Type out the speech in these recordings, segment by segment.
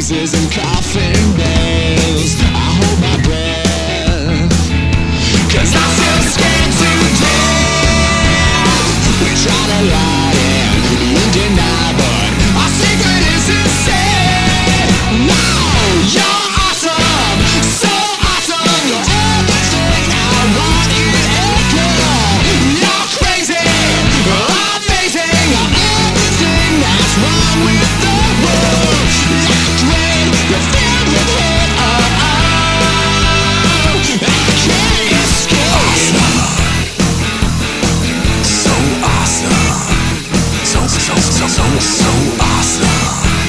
bruises and coffin nails. I hold my breath, 'cause I'm still scared to death. We try to lie and you deny, but our secret is insane. No, you're awesome, so awesome. You're everything I want in a girl. You're crazy, amazing, everything that's wrong with the world. Like rain, you're filled with hate. I can't escape. Awesome. So awesome. So awesome.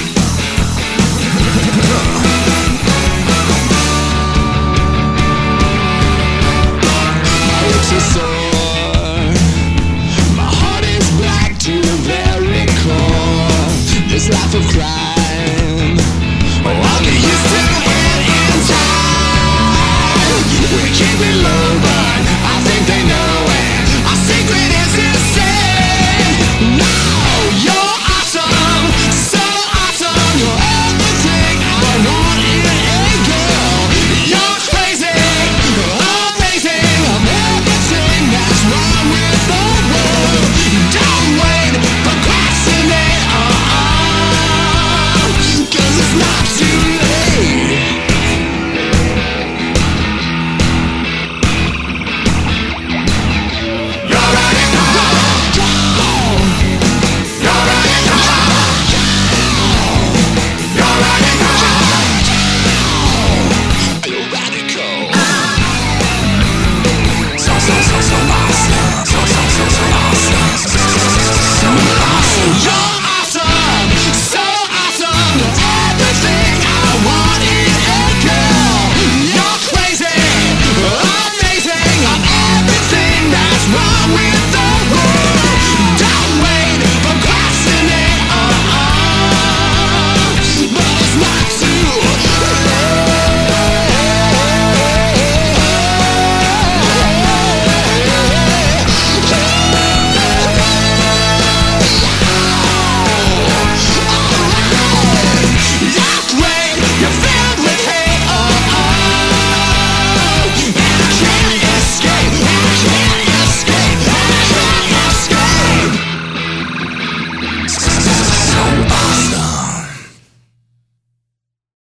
My lips are sore, my heart is black to the very core. This life of crime, oh, I'll get used to it in time. We keep it low, but I think they know it. Our secret is insane. No, you're awesome, so awesome. You're everything I want in a girl. You're crazy, amazing. I'm everything that's wrong with the world. Don't wait, procrastinate, 'cause it's not too late.